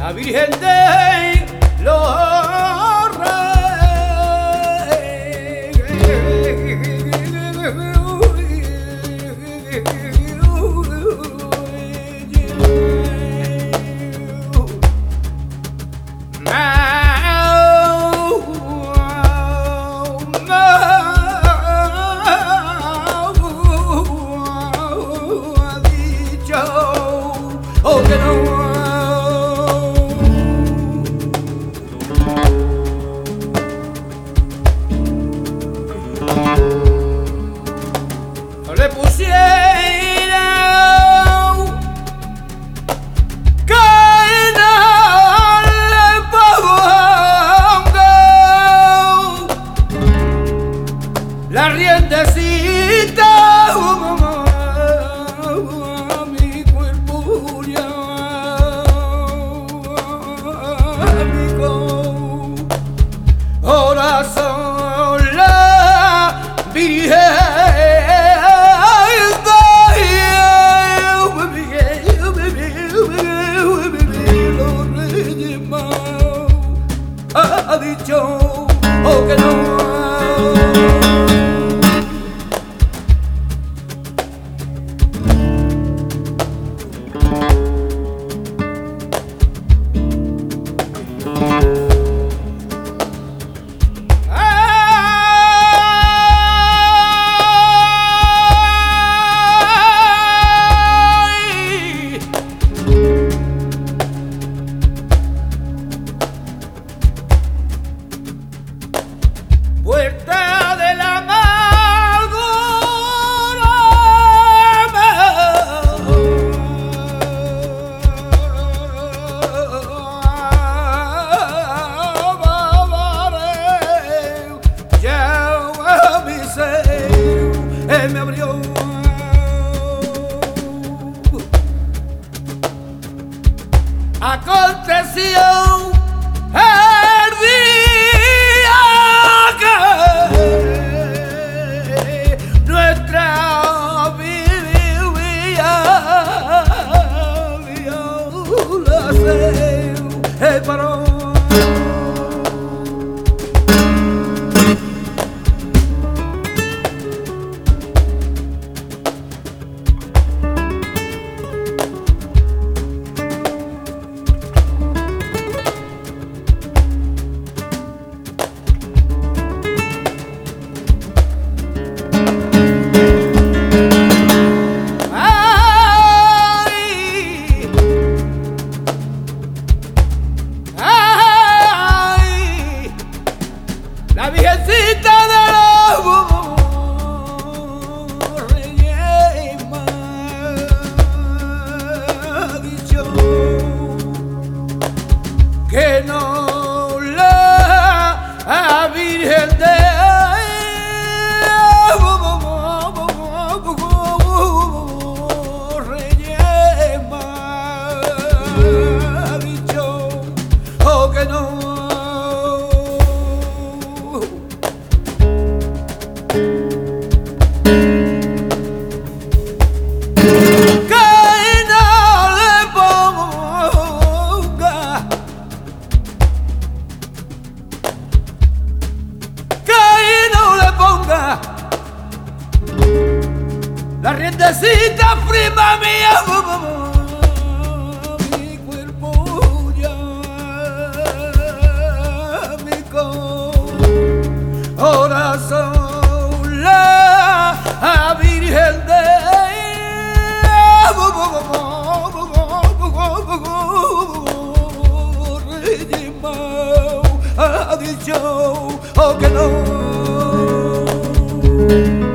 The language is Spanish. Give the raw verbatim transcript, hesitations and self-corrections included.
la Virgen de los le pusiera que no le ponga la riendecita a mi cuerpo ya, amigo, corazón la Virgen. Ha dicho oh que no. Puerta de la amargura, ya a mi ser él me abrió. Aconteció el día nuestra vida la se paró. La Virgencita de los Reyes me ha dicho que no la Virgen de Reyes me ha dicho oh que no. La riendecita prima mía, mi cuerpo ya, mi corazón la Virgen de ha dicho oh que no.